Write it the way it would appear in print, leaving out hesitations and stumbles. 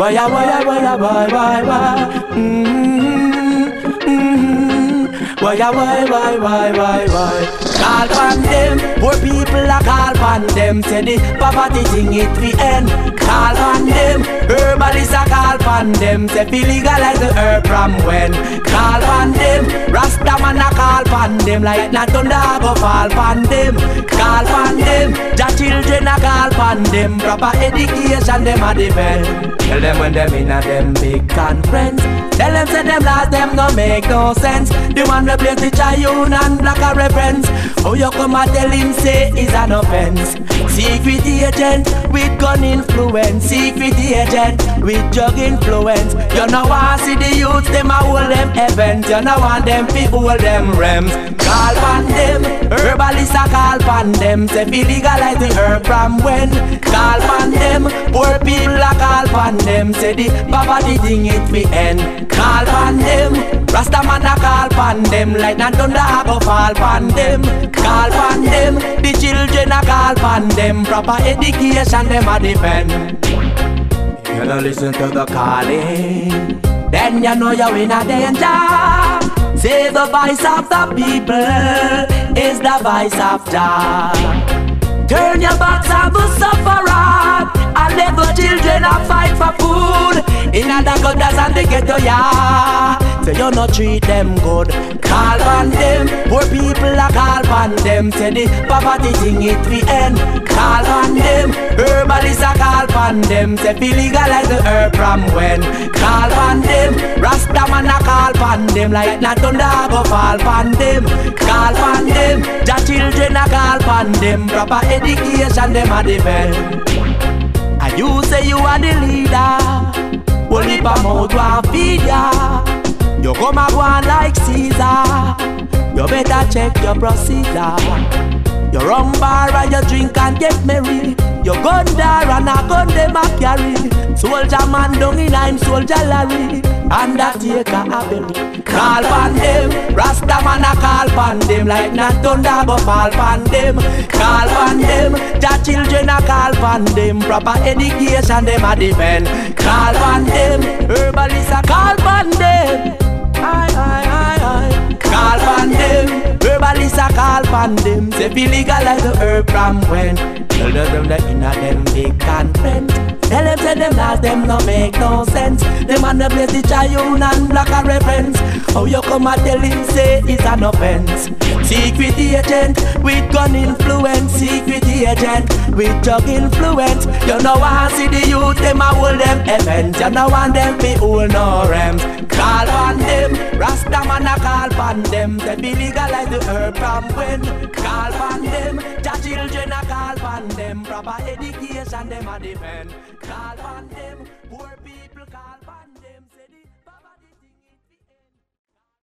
Why, call on them, poor people a call on them. Say the poverty thing it we end. Call on them, herbalists a call on them. Say fi legalize the herb from when. Call on them, Rasta man a call on them. Like not thunder a go fall on them. Call on them, the children a call on them. Proper education them a defend. Tell them when them in a them big conference. Tell them say them last them no make no sense. The one we place the Chayun and black a reference. Oh you come and tell him say is an offense. Secret agent with gun influence. Secret agent with drug influence. You know want see the youths them a hold them events. You know want them fi hold them rems. Call on them, herbalists a call on them. Say fi legalize the herb from when. Call on them, poor people a call on them. Say the poverty thing it fi end. Call on them, Rasta man a call on them. Like not thunder a go fall on them. Call on them, the children a call on them. Proper education them a defend. You don't listen to the calling, then you know you're in a danger. Say the voice of the people is the voice of Jah. Turn your backs on the sufferer and let the children a fight for food. In the gutters and the ghetto, yeah. Say you no treat them good. Call on them, poor people a call on them. Say the poverty thing it we end. Call on them, herbalists a call on them. Say fi legalize the herb from when. Call on them, Rasta man a call on them. Like not thunder a go fall on them. Call on them, the children a call on them. Proper education them a defend. And you say you are the leader. Only pa mouth want feed ya. You come a go on like Caesar. You better check your procedure. You run bar and you drink and get merry. You gun there and a gun them a carry. Soldier man down in him soldier Larry. Undertaker a belly. Call on them, Rasta man a call on them. Like not thunder go fall on them. Call on them, the children a call on them. Proper education them a defend. Call on them, herbalists a call on them. Call on them, herbalists a call on them. Say fi legalize the herb from when. Tell them that in a them big conference. Tell them say them last them no make no sense. Them and the place the Chayun and black a reference. How you come and tell him say it's an offense. Secret agent with gun influence. Secret agent with drug influence. You know want see the youth them a hold them events. You know want them fi hold no rems. Call on them, Rasta man a call on them. They be legalize the herb from when. Call on them, the children a call on them. Proper education them a defend. Call